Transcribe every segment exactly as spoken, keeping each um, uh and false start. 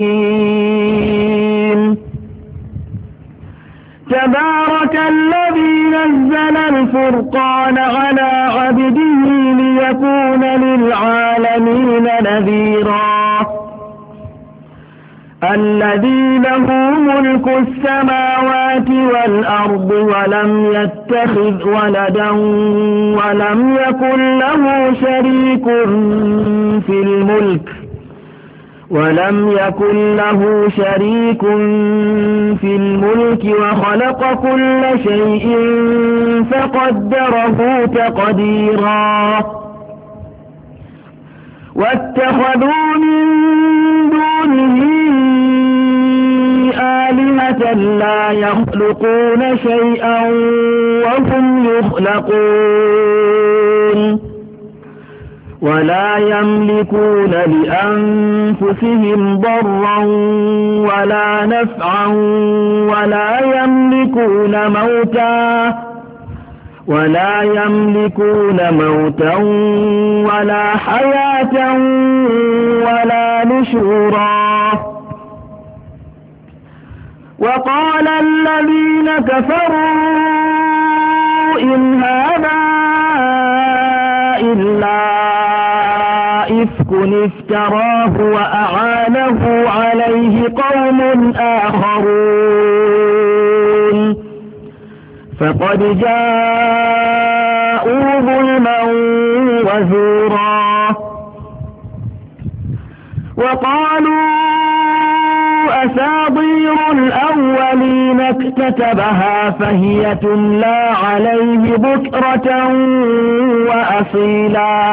تبارك الذي نزل الفرقان على عبده ليكون للعالمين نذيرا الذي له ملك السماوات والأرض ولم يتخذ ولدا ولم يكن له شريك في الملك ولم يكن له شريك في الملك وخلق كل شيء فقدره تقديرا واتخذوا من دونه آلهة لا يخلقون شيئا وهم يخلقون ولا يملكون لأنفسهم ضرا ولا نفعا ولا يملكون موتا ولا يملكون موتا ولا حياة ولا نشورا وقال الذين كفروا إن هذا إلا إفك افتراه وأعانه عليه قوم آخرون فقد جاءوا ظلما وزورا وقالوا أساطير الأولين اكتتبها فهي تملى عليه بكرة وأصيلا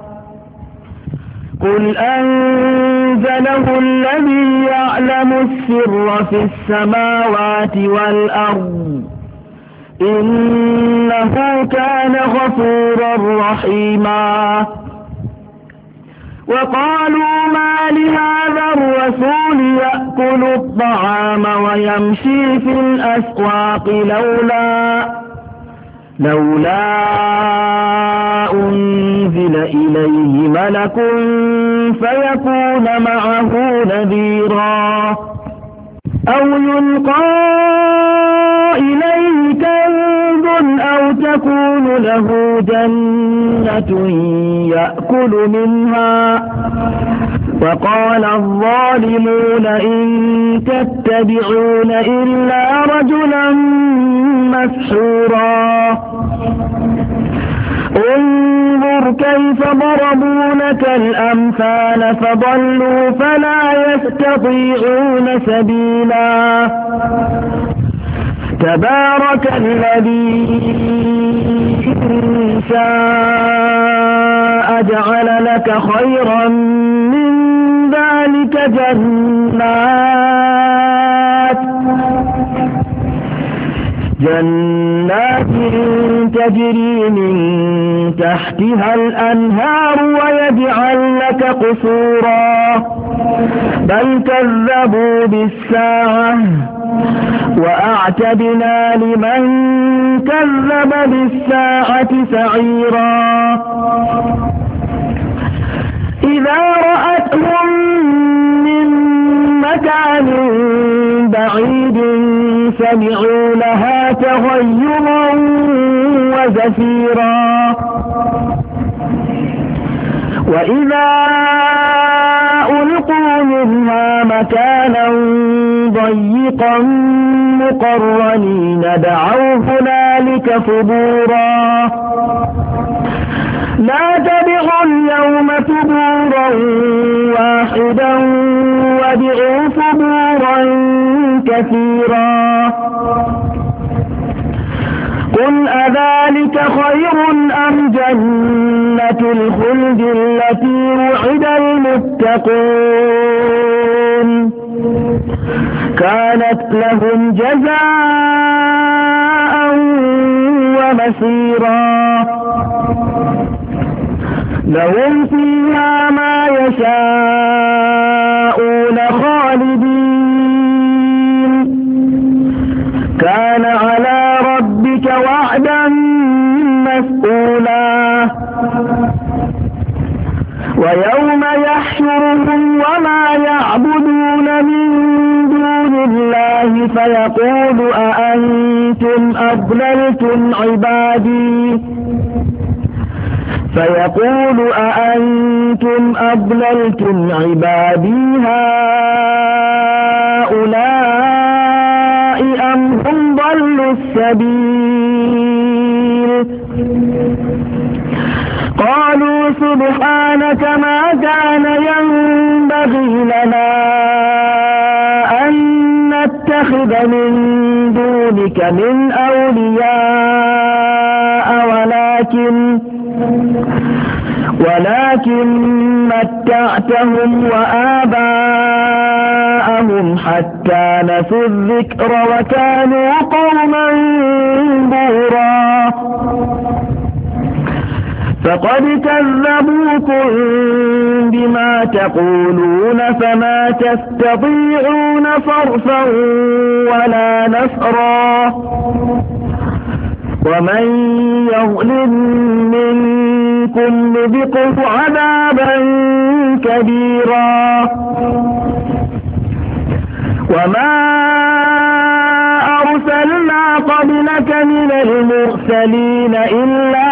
قل أنزله الذي يعلم السر في السماوات والأرض إنه كان غفورا رحيما وقالوا ما لهذا الرسول يأكل الطعام ويمشي في الأسواق لولا لولا أنزل إليه ملك فيكون معه نذيرا أو يلقى إليه كنز أو تكون له جنة يأكل منها وقال الظالمون إن تتبعون إلا رجلا مسحورا انظر كيف ضربوا لك الأمثال فضلوا فلا يستطيعون سبيلا تبارك الذي إن شاء جعل لك خيرا من ذلك جنات جنات تجري من تحتها الأنهار ويجعل لك قصورا بل كذبوا بالساعة وأعتدنا لمن كذب بالساعة سعيرا إذا رأتهم من مكان بعيد سمعوا لها تغيرا وزفيرا وإذا ألقوا منها مكانا ضيقا مقرنين دعوا هنالك ثبورا لا تدعوا اليوم ثبورا واحدا وادعوا ثبورا كثيرا قل أذلك خير أم جنة الخلد التي وعد المتقون كانت لهم جزاء ومصيرا لهم فيها ما يشاءون خالدين كان على ربك وعدا مسئولا ويوم يحشرهم وما يعبدون فيقول أأنتم أضللتم عبادي فيقول أأنتم أضللتم عبادي هؤلاء أم هم ضلوا السبيل قالوا سبحانك ما كان ينبغي لنا أن نتخذ من دونك من أولياء ولكن ولكن متعتهم وآباءهم حتى نسوا الذكر وكانوا قوما بورا فقد كذبوكم بما تقولون فما تستطيعون صرفا ولا نصرا ومن يظلم منكم نذقه عذابا كبيرا وما أرسلنا قبلك من المرسلين إلا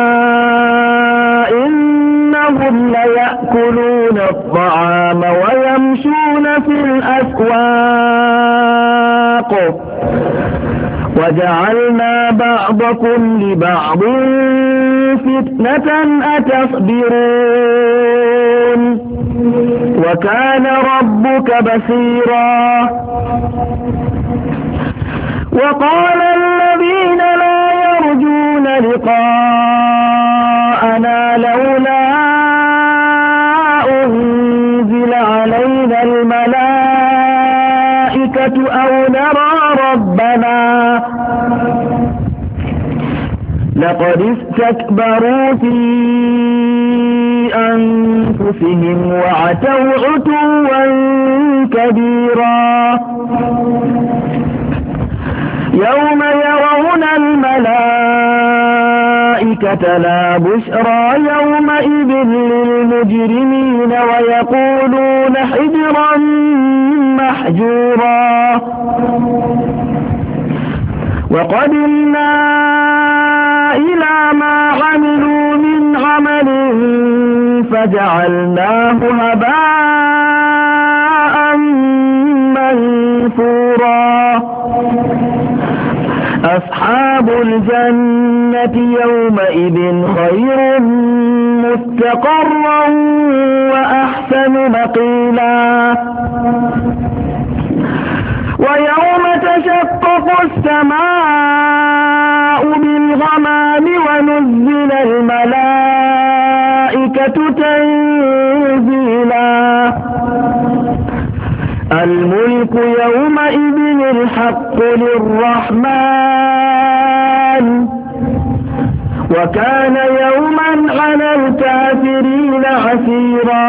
إنهم ليأكلون الطعام ويمشون في الأسواق وجعلنا بعضكم لبعض فتنة أتصبرون وكان ربك بصيرا وقال الذين لا يرجون لقاءنا لولا أنزل علينا الملائكة أو نرى ربنا لقد استكبروا في أنفسهم وعتوا عتوا كبيرا يوم يرون الملائكة لا بشرى يومئذ للمجرمين ويقولون حجرا محجورا وقدمنا إلى ما عملوا من عمل فجعلناه هباء منثورا أصحاب الجنة يومئذ خير مستقرا وأحسن مقيلا ويوم تشقق السماء بالغمام ونزل الملائكة تنزيلا الملك يومئذ الحق للرحمن وكان يوما على الكافرين عسيرا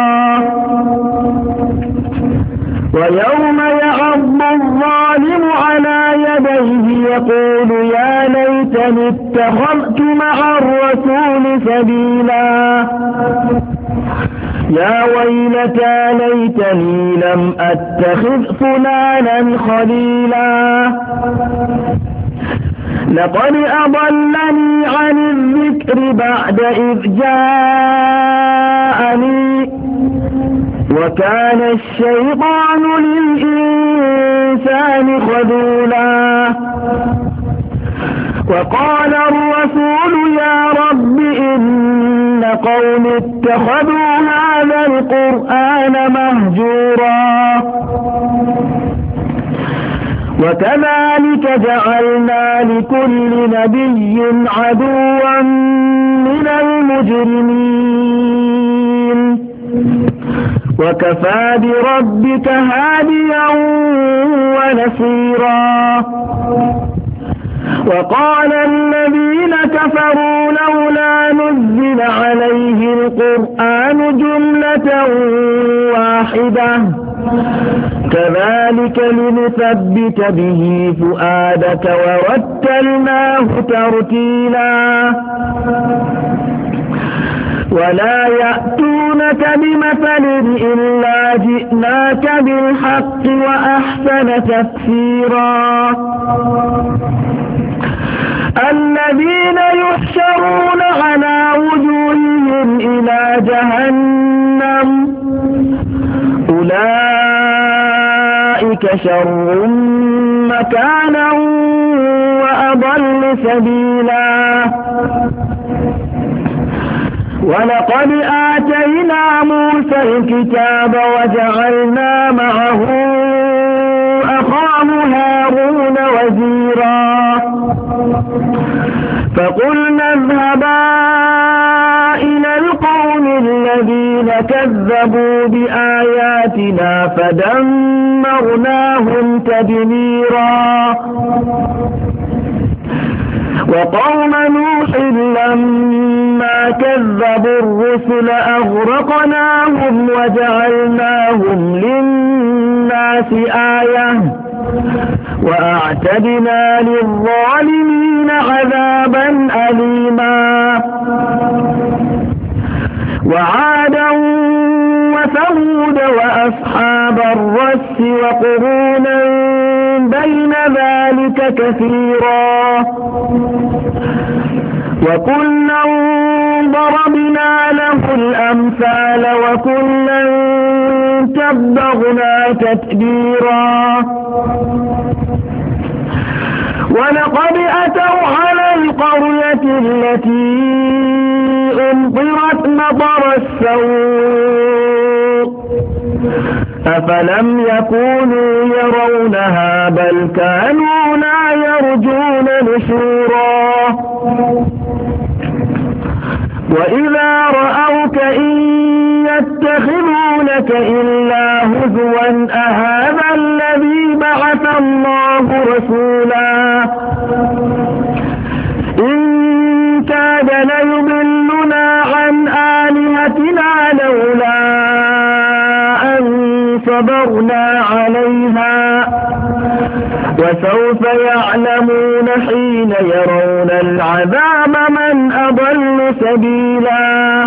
ويوم يعض الظالم على يديه يقول يا ليتني اتخذت مع الرسول سبيلا يا ويلتى ليتني لم أتخذ فلانا خليلا لقد أضلني عن الذكر بعد إذ جاءني وكان الشيطان للإنسان خذولا وقال الرسول يا رب إن قوم اتخذوا هذا القرآن مهجورا وكذلك جعلنا لكل نبي عدوا من المجرمين وكفى بربك هاديا ونصيرا وقال الذين كفروا لولا نزل عليه القرآن جملة واحدة كذلك لنثبت به فؤادك ورتلناه ترتيلا ولا يأتونك بمثل إلا جئناك بالحق وأحسن تفسيرا الذين يحشرون على وجوههم إلى جهنم أولئك شر مكانا وأضل سبيلا ولقد آتينا موسى الكتاب وجعلنا معه أخاه هارون وزيرا فقلنا اذهبا إلى القوم الذين كذبوا بآياتنا فدمرناهم تدميرا وقوم نوح لما كذبوا الرسل أغرقناهم وجعلناهم للناس آية وأعتدنا للظالمين عذابا أليما وعادا وثمود وأصحاب الرس وقرونا بين ذلك كثيرا وكلا ضربنا له الأمثال وكلا تبغنا تتبيرا ولقد أتوا على القرية التي أمطرت مطر السوء أفلم يكونوا يرونها بل كانوا لا يرجون نشورا وإذا رأوك إن يتخذونك إلا هزوا أهذا الذي بعث الله رسولا إن كاد ليضلنا عن آلهتنا لولا أن صبرنا عليها وسوف يعلمون حين يرون العذاب من أضل سبيلا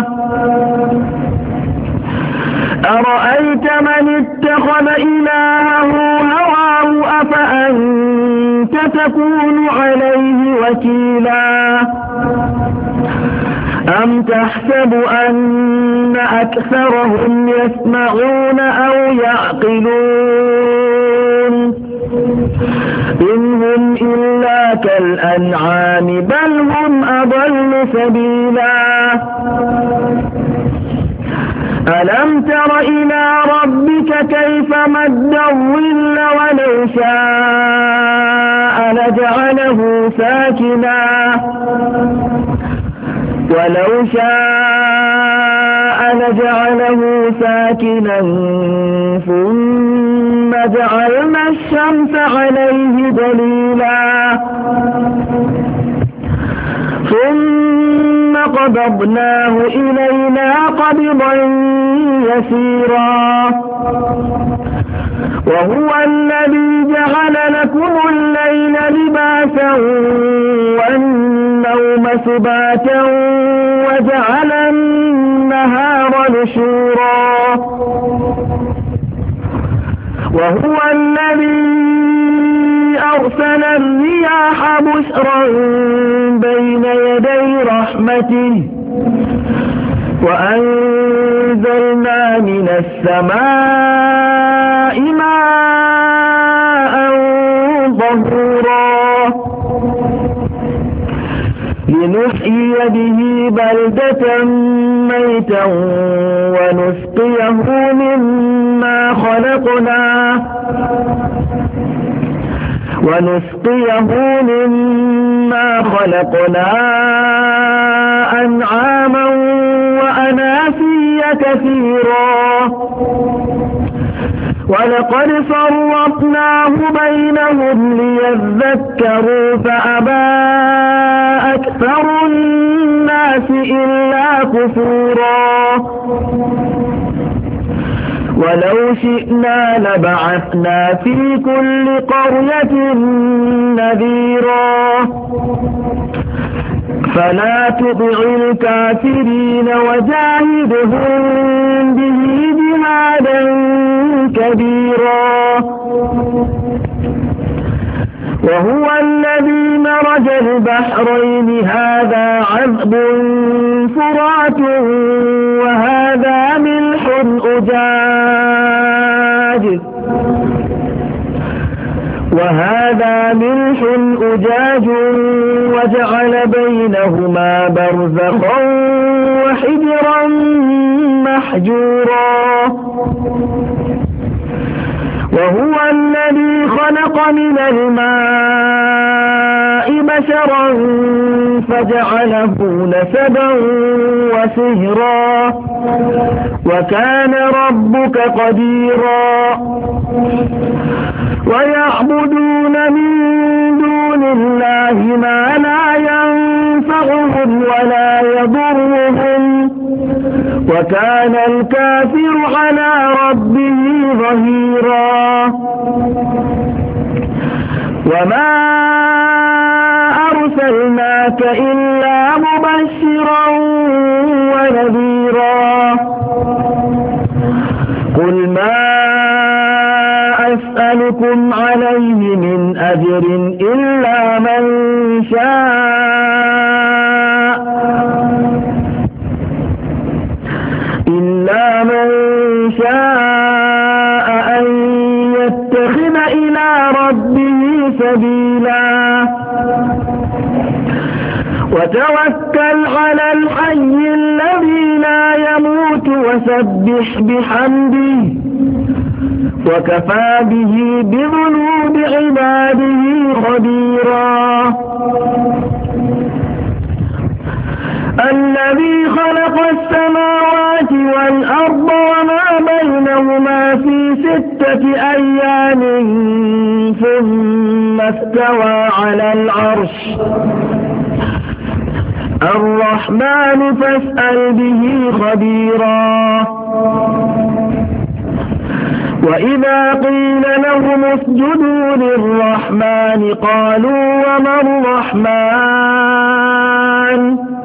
أرأيت من اتخذ إلهه هواه أفأنت تكون عليه وكيلا أم تحسب أن أكثرهم يسمعون أو يعقلون إن هم إلا كالأنعام بل هم أضل سبيلا ألم تر إلى ربك كيف مد الظل ولو شاء لجعله ساكنا ولو شاء لجعله ساكنا ثم جعلنا الشمس عليه دليلا ثم قبضناه إلينا قبضا يسيرا وهو الذي جعل لكم الليل لباسا والنوم سباتا وجعل النهار نشورا وهو الذي أرسل الرياح بشرا بين يدي رحمته وأنزلنا من السماء ماء طهورا لنحيي به بلدة ميتا ونسقيه مما خلقنا ونسقيه مما خلقنا أنعاما وأناسيا كثيرا ولقد صرفناه بينهم ليذكروا فأبى أكثر الناس إلا كفورا ولو شئنا لبعثنا في كل قرية نذيرا فلا تطع الكافرين وجاهدهم به جهادا كبيرا. وهو الذي مرج البحرين هذا عذب فرات وهذا ملح أجاج وهذا ملح أجاج وجعل بينهما برزخا وحجرا محجورا. وهو الذي خلق من الماء بشرا فجعله نسبا وسهرا وكان ربك قديرا. ويعبدون من دون الله ما لا ينفعهم ولا يضرهم وكان الكافر على ربه ظهيرا. وما أرسلناك إلا مبشرا ونذيرا. قل ما أسألكم عليه من أجر إلا من شاء إلا من شاء أن يتخذ إلى ربه سبيلا. وتوكل على الحي الذي لا يموت وسبح بحمده وكفى به بذنوب عباده خبيرا. الذي خلق السماوات والأرض وما بينهما في ستة أيام ثم استوى على العرش الرحمن فاسأل به خبيرا. وإذا قيل لهم اسجدوا للرحمن قالوا وما الرحمن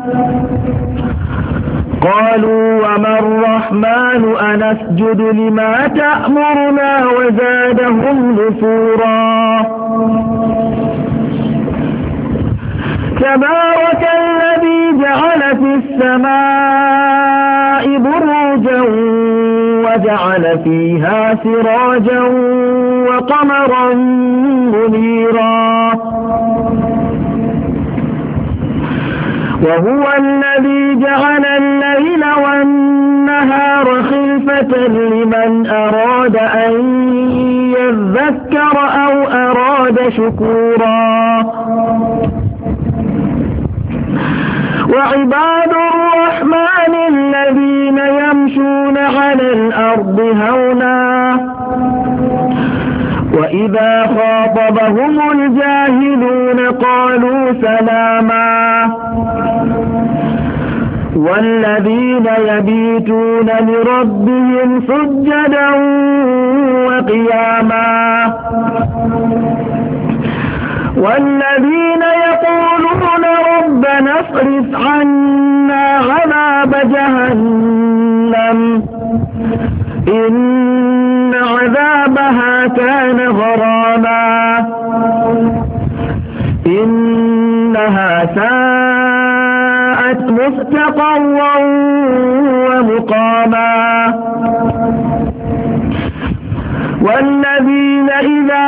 قالوا وما الرحمن أنسجد لما تأمرنا وزادهم نفورا. تبارك الذي جعل في السماء بروجا وجعل فيها سراجا وقمرا منيرا. وهو الذي جعل الليل والنهار خلفة لمن أراد أن يذكر أو أراد شكورا. وعباد الرحمن الذين يمشون على الأرض هونا وإذا خاطبهم الجاهلون قالوا سلاما. والذين يبيتون لربهم سجدا وقياما. والذين يقولون ربنا اصرف عنا عذاب جهنم إن عذابها كان غراما إنها ساءت مستقرا ومقاما. والذين إذا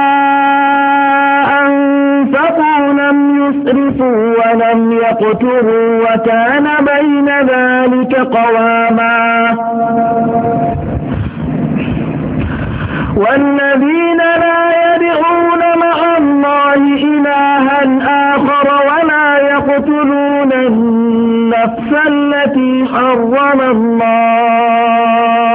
أنفقوا لم يسرفوا ولم يقتروا وكان بين ذلك قواما. والذين لا يدعون مع الله إلها آخر ولا يقتلون النفس التي حرم الله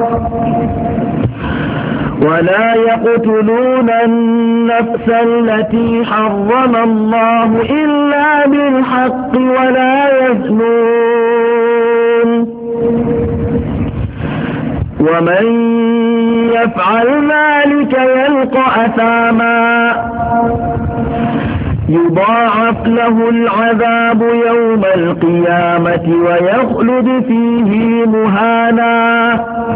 ولا يقتلون النفس التي حرم الله إلا بالحق ولا يزنون ومن يفعل ذلك يلقى أثاما يضاعف له العذاب يوم القيامة ويخلد فيه مهانا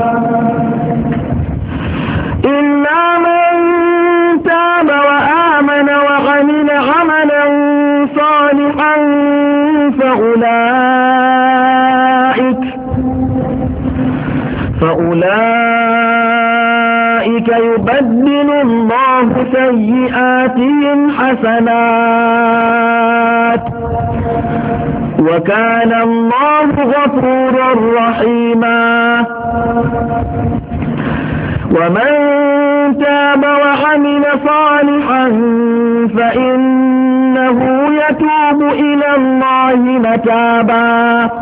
إلا من تاب وآمن وعمل عملا صالحا فأولئك فأولئك يبدل الله سيئاتهم حسنات وكان الله غفورا رحيما ومن تاب وعمل صالحا فإنه يتوب إلى الله متابا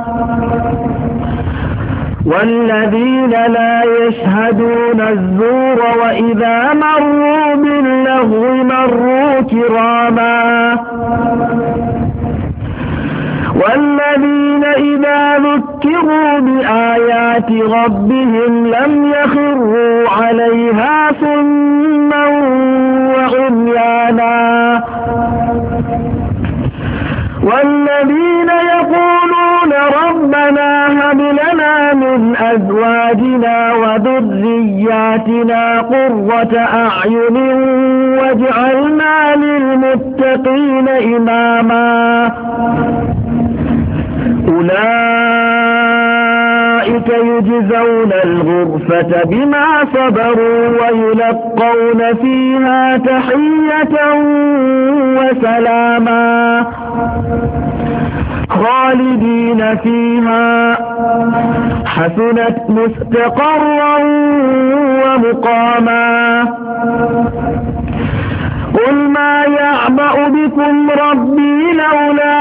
والذين لا يشهدون الزور وإذا مروا باللغو مروا كراما والذين إذا ذكروا بآيات ربهم لم يخروا عليها صما وعميانا والذين يقولون ربنا هب لنا من أزواجنا وذرياتنا قرة أعين واجعلنا للمتقين إماما أولئك يجزون الغرفة بما صبروا ويلقون فيها تحية وسلاما خالدين فيها حسنت مستقرا ومقاما قل ما يعبأ بكم ربي لولا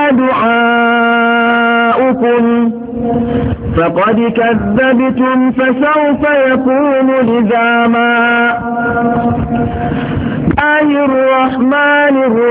دعاؤكم فقد كذبتم فسوف يكون لزاما. الله الرحمن الرحيم